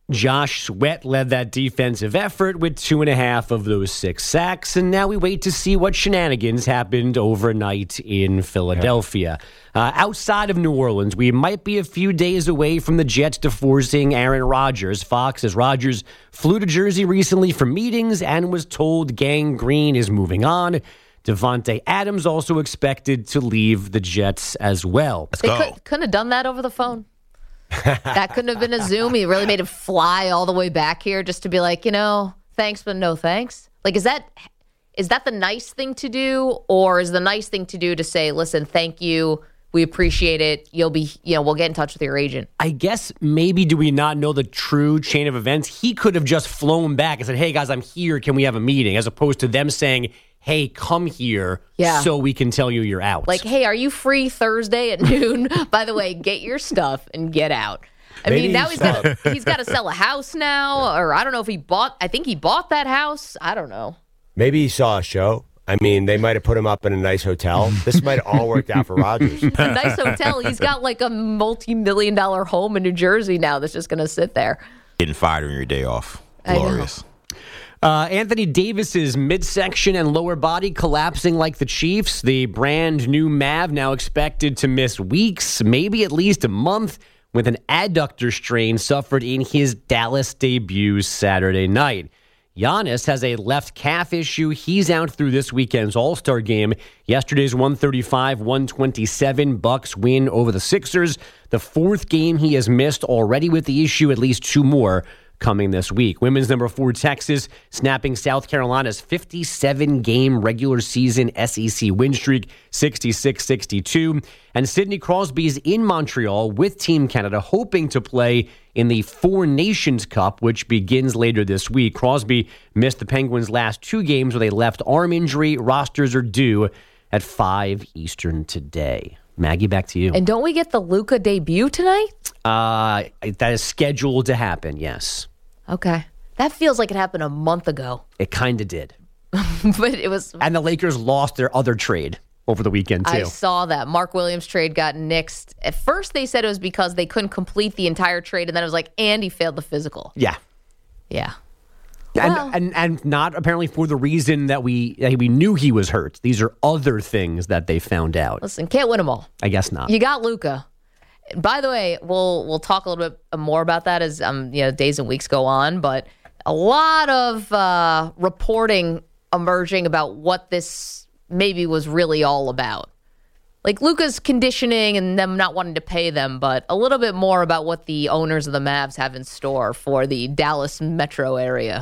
Josh Sweat led that defensive effort with two and a half of those six sacks, and now we wait to see what shenanigans happened overnight in Philadelphia. Uh, outside of New Orleans, we might be a few days away from the Jets divorcing Aaron Rodgers. Fox says Rodgers flew to Jersey recently for meetings and was told Gang Green is moving on. Devontae Adams also expected to leave the Jets as well. Let's they go. Could, couldn't have done that over the phone. That couldn't have been a Zoom. He really made him fly all the way back here just to be like, you know, thanks, but no thanks. Like, is that is that the nice thing to do, or is the nice thing to do to say, listen, thank you, we appreciate it. You'll be, you know, we'll get in touch with your agent. I guess maybe do we not know the true chain of events? He could have just flown back and said, hey guys, I'm here. Can we have a meeting? As opposed to them saying, hey, come here yeah. so we can tell you you're out. Like, hey, are you free Thursday at noon? By the way, get your stuff and get out. I Maybe mean, now he's got to, he's got to sell a house now, or I don't know if he bought, I think he bought that house. I don't know. Maybe he saw a show. I mean, they might have put him up in a nice hotel. This might have all worked out for Rodgers. A nice hotel. He's got like a multi-million dollar home in New Jersey now that's just going to sit there. Getting fired on your day off. Glorious. Uh, Anthony Davis's midsection and lower body collapsing like the Chiefs. The brand new Mav now expected to miss weeks, maybe at least a month, with an adductor strain suffered in his Dallas debut Saturday night. Giannis has a left calf issue. He's out through this weekend's All-Star game. Yesterday's one thirty-five one twenty-seven Bucks win over the Sixers. The fourth game he has missed already with the issue, at least two more coming this week. Women's number four Texas snapping South Carolina's fifty-seven game regular season S E C win streak, sixty-six sixty-two. And Sidney Crosby's in Montreal with Team Canada, hoping to play in the Four Nations Cup, which begins later this week. Crosby missed the Penguins' last two games with a left arm injury. Rosters are due at five Eastern today. Maggie, back to you. And don't we get the Luka debut tonight? Uh, that is scheduled to happen, yes. Okay. That feels like it happened a month ago. It kind of did. But it was... And the Lakers lost their other trade over the weekend, too. I saw that. Mark Williams' trade got nixed. At first, they said it was because they couldn't complete the entire trade, and then it was like, and he failed the physical. Yeah. Yeah. And, well, and and not apparently for the reason that we that we knew he was hurt. These are other things that they found out. Listen, can't win them all. I guess not. You got Luka. By the way, we'll we'll talk a little bit more about that as um you know days and weeks go on. But a lot of uh, reporting emerging about what this maybe was really all about. Like Luka's conditioning and them not wanting to pay them, but a little bit more about what the owners of the Mavs have in store for the Dallas metro area.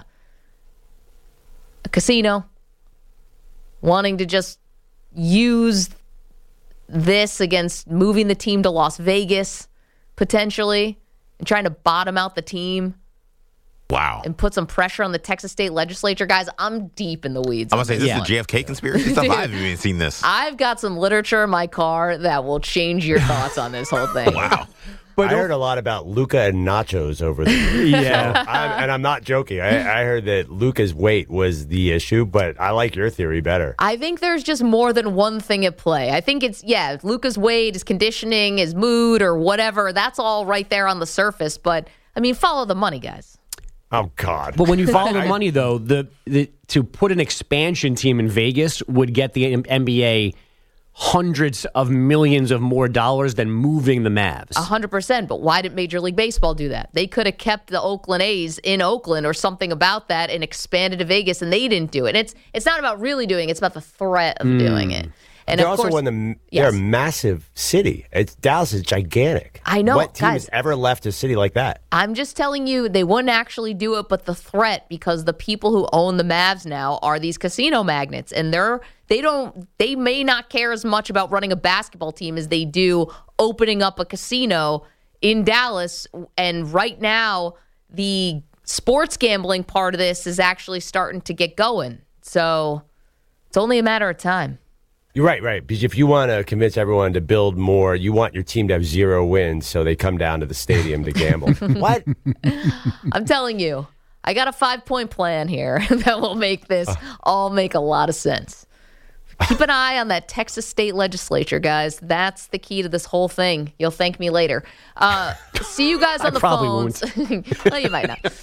A casino, wanting to just use this against moving the team to Las Vegas, potentially, and trying to bottom out the team. Wow. And put some pressure on the Texas State legislature. Guys, I'm deep in the weeds. I'm going to say, is this yeah. the J F K conspiracy stuff? I haven't even seen this. I've got some literature in my car that will change your thoughts on this whole thing. Wow. But I heard a lot about Luka and nachos over the years. Yeah. So I'm, and I'm not joking. I, I heard that Luka's weight was the issue, but I like your theory better. I think there's just more than one thing at play. I think it's, yeah, Luka's weight, his conditioning, his mood, or whatever. That's all right there on the surface. But, I mean, follow the money, guys. Oh, God. But when you follow the money, though, the, the to put an expansion team in Vegas would get the N B A hundreds of millions of more dollars than moving the Mavs. A hundred percent. But why did Major League Baseball do that? They could have kept the Oakland A's in Oakland or something about that and expanded to Vegas, and they didn't do it. And it's it's not about really doing it. It's about the threat of mm. doing it. And they're of also course, one of the, yes. they're a massive city. It's Dallas is gigantic. I know. What team guys, has ever left a city like that? I'm just telling you, they wouldn't actually do it, but the threat, because the people who own the Mavs now are these casino magnates, and they're they don't they may not care as much about running a basketball team as they do opening up a casino in Dallas. And right now, the sports gambling part of this is actually starting to get going. So it's only a matter of time. You're right, right. Because if you want to convince everyone to build more, you want your team to have zero wins so they come down to the stadium to gamble. What? I'm telling you, I got a five-point plan here that will make this all make a lot of sense. Keep an eye on that Texas state legislature, guys. That's the key to this whole thing. You'll thank me later. Uh, see you guys on I the probably phones. won't. Well, you might not.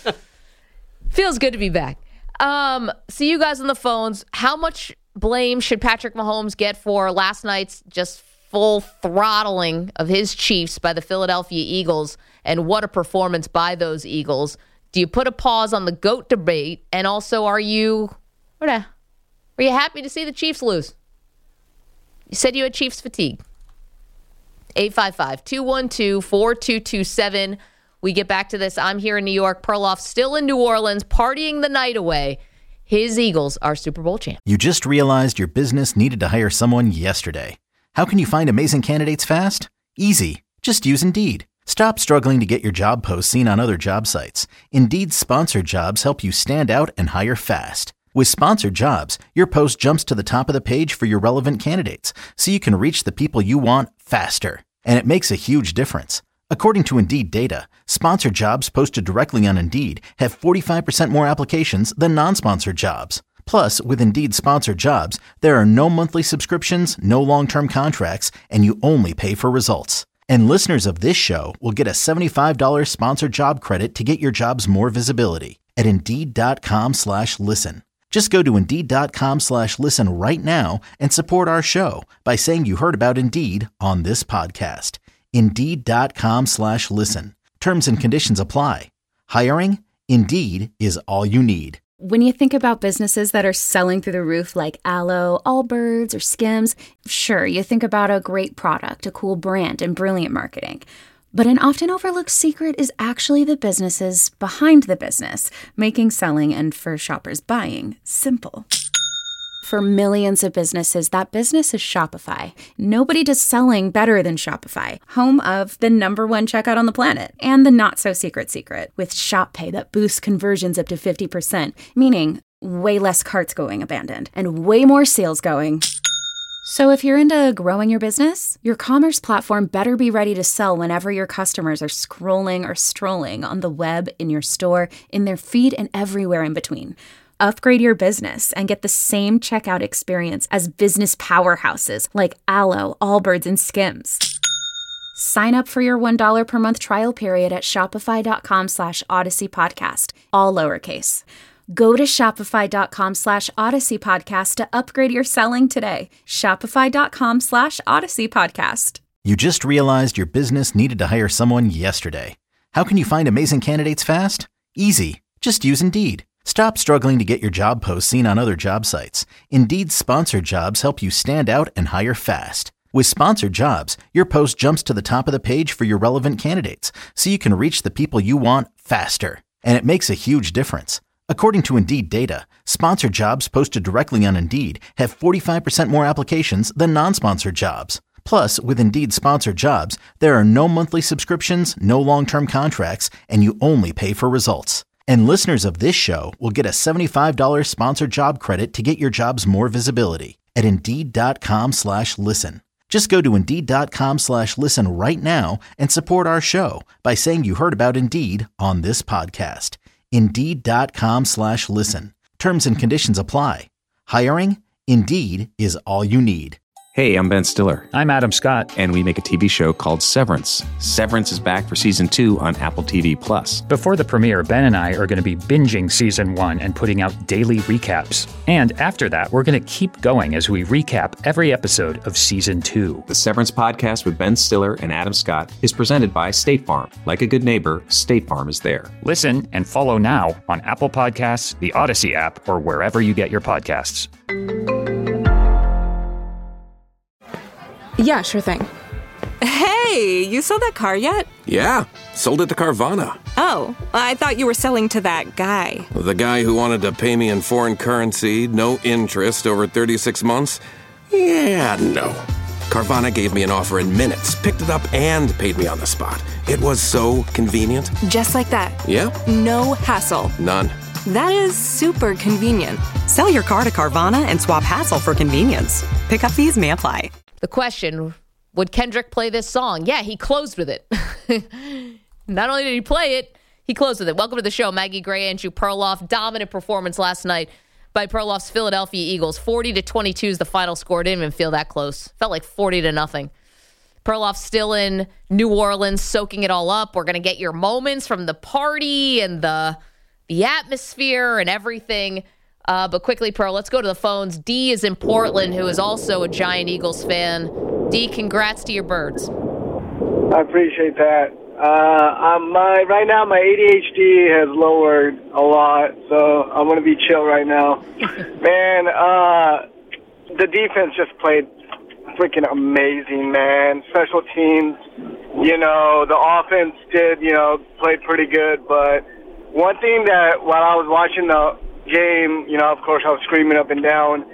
Feels good to be back. Um, see you guys on the phones. How much blame should Patrick Mahomes get for last night's just full throttling of his Chiefs by the Philadelphia Eagles? And what a performance by those Eagles. Do you put a pause on the GOAT debate? And also, are you, what a, were you happy to see the Chiefs lose? You said you had Chiefs fatigue. eight five five, two one two, four two two seven. We get back to this. I'm here in New York. Perloff still in New Orleans, partying the night away. His Eagles are Super Bowl champs. You just realized your business needed to hire someone yesterday. How can you find amazing candidates fast? Easy. Just use Indeed. Stop struggling to get your job posts seen on other job sites. Indeed's sponsored jobs help you stand out and hire fast. With sponsored jobs, your post jumps to the top of the page for your relevant candidates, so you can reach the people you want faster. And it makes a huge difference. According to Indeed data, sponsored jobs posted directly on Indeed have forty-five percent more applications than non-sponsored jobs. Plus, with Indeed sponsored jobs, there are no monthly subscriptions, no long-term contracts, and you only pay for results. And listeners of this show will get a seventy-five dollars sponsored job credit to get your jobs more visibility at Indeed.com slash listen. Just go to Indeed.com slash listen right now and support our show by saying you heard about Indeed on this podcast. Indeed.com slash listen. Terms and conditions apply. Hiring? Indeed is all you need. When you think about businesses that are selling through the roof like Aloe, Allbirds, or Skims, sure, you think about a great product, a cool brand, and brilliant marketing. But an often overlooked secret is actually the businesses behind the business, making selling and for shoppers buying simple. For millions of businesses, that business is Shopify. Nobody does selling better than Shopify, home of the number one checkout on the planet and the not-so-secret secret with Shop Pay that boosts conversions up to fifty percent, meaning way less carts going abandoned and way more sales going. So if you're into growing your business, your commerce platform better be ready to sell whenever your customers are scrolling or strolling on the web, in your store, in their feed, and everywhere in between. Upgrade your business and get the same checkout experience as business powerhouses like Aloe, Allbirds, and Skims. Sign up for your one dollar per month trial period at shopify.com slash Odyssey Podcast, all lowercase. Go to shopify.com slash Odyssey Podcast to upgrade your selling today. Shopify.com slash Odyssey Podcast. You just realized your business needed to hire someone yesterday. How can you find amazing candidates fast? Easy. Just use Indeed. Stop struggling to get your job posts seen on other job sites. Indeed's sponsored jobs help you stand out and hire fast. With sponsored jobs, your post jumps to the top of the page for your relevant candidates, so you can reach the people you want faster. And it makes a huge difference. According to Indeed data, sponsored jobs posted directly on Indeed have forty-five percent more applications than non-sponsored jobs. Plus, with Indeed sponsored jobs, there are no monthly subscriptions, no long-term contracts, and you only pay for results. And listeners of this show will get a seventy-five dollars sponsored job credit to get your jobs more visibility at Indeed.com slash listen. Just go to Indeed.com slash listen right now and support our show by saying you heard about Indeed on this podcast. Indeed.com slash listen. Terms and conditions apply. Hiring? Indeed is all you need. Hey, I'm Ben Stiller. I'm Adam Scott. And we make a T V show called Severance. Severance is back for season two on Apple T V Plus. Before the premiere, Ben and I are going to be binging season one and putting out daily recaps. And after that, we're going to keep going as we recap every episode of season two. The Severance podcast with Ben Stiller and Adam Scott is presented by State Farm. Like a good neighbor, State Farm is there. Listen and follow now on Apple Podcasts, the Odyssey app, or wherever you get your podcasts. Yeah, sure thing. Hey, you sold that car yet? Yeah, sold it to Carvana. Oh, I thought you were selling to that guy. The guy who wanted to pay me in foreign currency, no interest, over thirty-six months? Yeah, no. Carvana gave me an offer in minutes, picked it up, and paid me on the spot. It was so convenient. Just like that. Yeah? No hassle. None. That is super convenient. Sell your car to Carvana and swap hassle for convenience. Pickup fees may apply. The question, would Kendrick play this song? Yeah, he closed with it. Not only did he play it, he closed with it. Welcome to the show, Maggie Gray, Andrew Perloff. Dominant performance last night by Perloff's Philadelphia Eagles. forty to twenty-two is the final score. Didn't even feel that close. Felt like forty to nothing. Perloff's still in New Orleans, soaking it all up. We're going to get your moments from the party and the the atmosphere and everything. Uh, but quickly, Pearl, let's go to the phones. D is in Portland, who is also a giant Eagles fan. D, congrats to your Birds. I appreciate that. Uh, I'm, my, right now, my A D H D has lowered a lot, so I'm going to be chill right now. Man, uh, the defense just played freaking amazing, man. Special teams, you know, the offense did, you know, played pretty good. But one thing that while I was watching the game, you know, of course I was screaming up and down,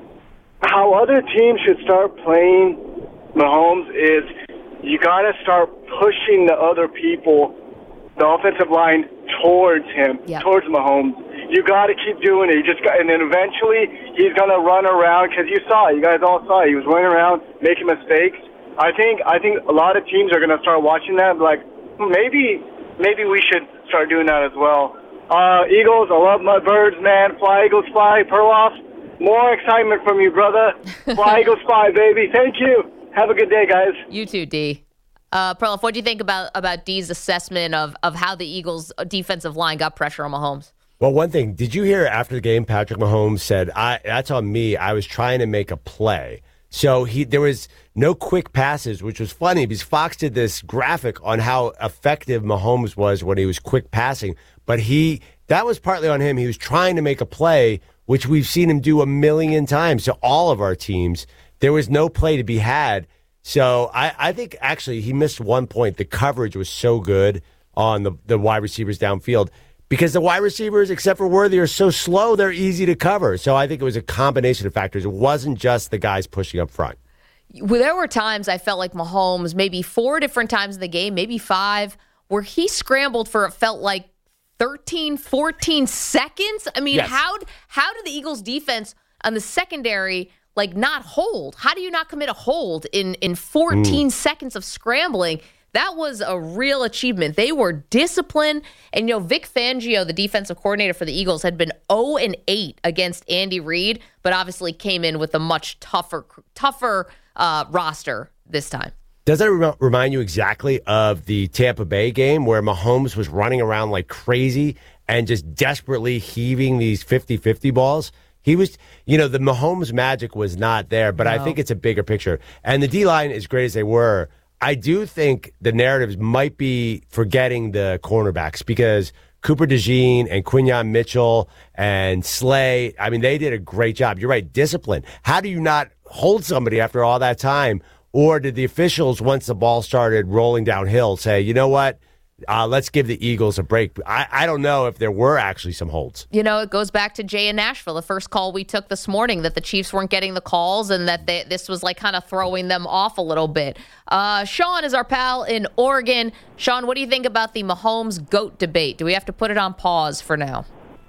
how other teams should start playing Mahomes is you got to start pushing the other people, the offensive line, towards him, yep. towards Mahomes. You got to keep doing it. You just got, and then eventually he's going to run around because you saw it. You guys all saw it. He was running around making mistakes. I think I think a lot of teams are going to start watching that. Like maybe maybe we should start doing that as well. Uh, Eagles, I love my Birds, man. Fly Eagles, fly. Perloff, more excitement from you, brother. Fly Eagles, fly, baby. Thank you. Have a good day, guys. You too, D. Uh, Perloff, what do you think about about D's assessment of of how the Eagles' defensive line got pressure on Mahomes? Well, one thing, did you hear after the game, Patrick Mahomes said, I, that's on me. I was trying to make a play. So he there was no quick passes, which was funny because Fox did this graphic on how effective Mahomes was when he was quick passing. But he that was partly on him. He was trying to make a play, which we've seen him do a million times to all of our teams. There was no play to be had. So I, I think actually he missed one point. The coverage was so good on the, the wide receivers downfield. Because the wide receivers, except for Worthy, are so slow, they're easy to cover. So I think it was a combination of factors. It wasn't just the guys pushing up front. Well, there were times I felt like Mahomes, maybe four different times in the game, maybe five, where he scrambled for it felt like thirteen, fourteen seconds. I mean, yes. how how did the Eagles defense on the secondary like not hold? How do you not commit a hold in, in fourteen mm. seconds of scrambling? That was a real achievement. They were disciplined. And, you know, Vic Fangio, the defensive coordinator for the Eagles, had been oh and eight against Andy Reid, but obviously came in with a much tougher tougher uh, roster this time. Does that re- remind you exactly of the Tampa Bay game where Mahomes was running around like crazy and just desperately heaving these fifty-fifty balls? He was, you know, the Mahomes magic was not there, but no. I think it's a bigger picture. And the D-line, as great as they were, I do think the narratives might be forgetting the cornerbacks because Cooper DeJean and Quinyon Mitchell and Slay, I mean, they did a great job. You're right, discipline. How do you not hold somebody after all that time? Or did the officials, once the ball started rolling downhill, say, you know what, uh, let's give the Eagles a break? I, I don't know if there were actually some holds. You know, it goes back to Jay in Nashville, the first call we took this morning, that the Chiefs weren't getting the calls and that they, this was like kind of throwing them off a little bit. Uh, Sean is our pal in Oregon. Sean, what do you think about the Mahomes GOAT debate? Do we have to put it on pause for now?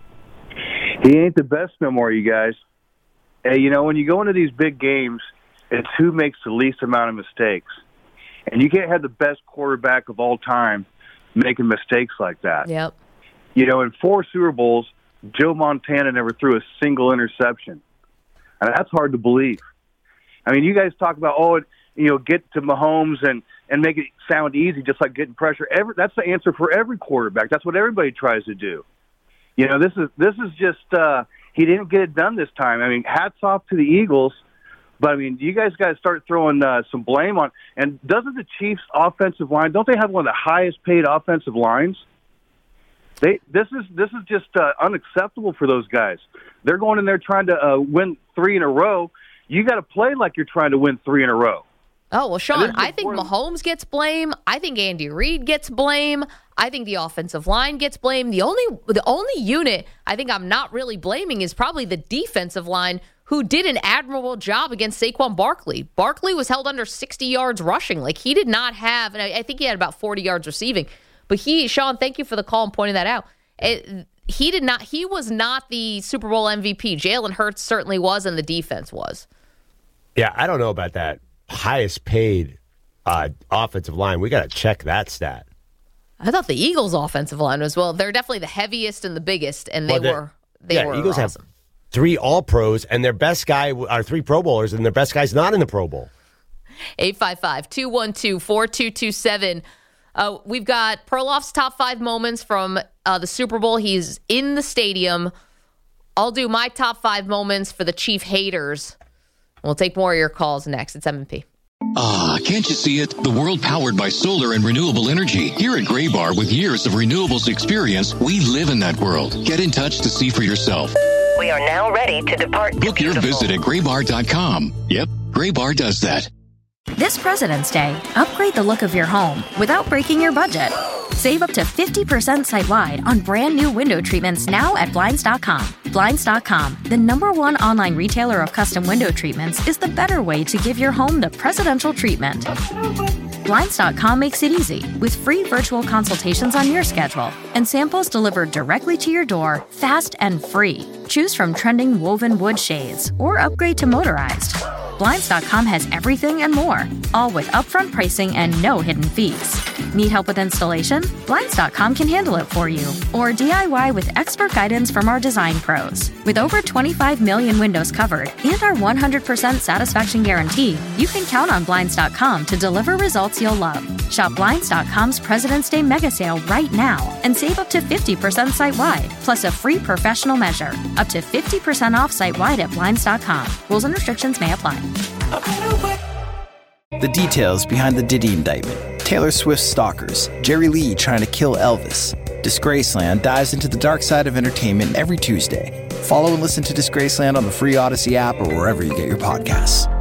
He ain't the best no more, you guys. Hey, you know, when you go into these big games, it's who makes the least amount of mistakes. And you can't have the best quarterback of all time making mistakes like that. Yep. You know, in four Super Bowls, Joe Montana never threw a single interception. And that's hard to believe. I mean, you guys talk about, oh, you know, get to Mahomes and, and make it sound easy, just like getting pressure. Every, that's the answer for every quarterback. That's what everybody tries to do. You know, this is this is just uh, he didn't get it done this time. I mean, hats off to the Eagles. But, I mean, you guys got to start throwing uh, some blame on. And doesn't the Chiefs' offensive line, don't they have one of the highest-paid offensive lines? They This is this is just uh, unacceptable for those guys. They're going in there trying to uh, win three in a row. You got to play like you're trying to win three in a row. Oh, well, Sean, I think Mahomes gets blame. I think Andy Reid gets blame. I think the offensive line gets blame. The only the only unit I think I'm not really blaming is probably the defensive line, who did an admirable job against Saquon Barkley. Barkley was held under sixty yards rushing. Like, he did not have, and I, I think he had about forty yards receiving. But he, Sean, thank you for the call and pointing that out. It, he did not, he was not the Super Bowl M V P. Jalen Hurts certainly was, and the defense was. Yeah, I don't know about that highest paid uh, offensive line. We got to check that stat. I thought the Eagles' offensive line was, well, they're definitely the heaviest and the biggest, and they well, were they yeah, were Eagles awesome. have three All-Pros, and their best guy are three Pro Bowlers, and their best guy's not in the Pro Bowl. eight five five, two one two, four two two seven. Uh, we've got Perloff's top five moments from uh, the Super Bowl. He's in the stadium. I'll do my top five moments for the Chief haters. We'll take more of your calls next. It's M and P. Ah, can't you see it? The world powered by solar and renewable energy. Here at Graybar, with years of renewables experience, we live in that world. Get in touch to see for yourself. We are now ready to depart. Book your visit at graybar dot com. Yep, Graybar does that. This President's Day, upgrade the look of your home without breaking your budget. Save up to fifty percent site-wide on brand new window treatments now at Blinds dot com. Blinds dot com, the number one online retailer of custom window treatments, is the better way to give your home the presidential treatment. Blinds dot com makes it easy with free virtual consultations on your schedule and samples delivered directly to your door, fast and free. Choose from trending woven wood shades or upgrade to motorized. Blinds dot com has everything and more, all with upfront pricing and no hidden fees. Need help with installation? Blinds dot com can handle it for you. Or D I Y with expert guidance from our design pros. With over twenty-five million windows covered and our one hundred percent satisfaction guarantee, you can count on Blinds dot com to deliver results you'll love. Shop Blinds dot com's President's Day mega sale right now and save up to fifty percent site-wide, plus a free professional measure. Up to fifty percent off site-wide at Blinds dot com. Rules and restrictions may apply. The details behind the Diddy indictment, Taylor Swift's stalkers, Jerry Lee trying to kill Elvis. Disgraceland dives into the dark side of entertainment every Tuesday. Follow and listen to Disgraceland on the free Odyssey app or wherever you get your podcasts.